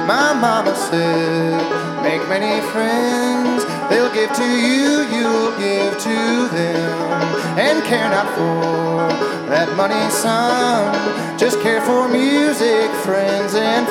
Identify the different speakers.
Speaker 1: My mama said, make many friends. They'll give to you, you'll give to them. And care not for that money, son. Just care for music, friends, and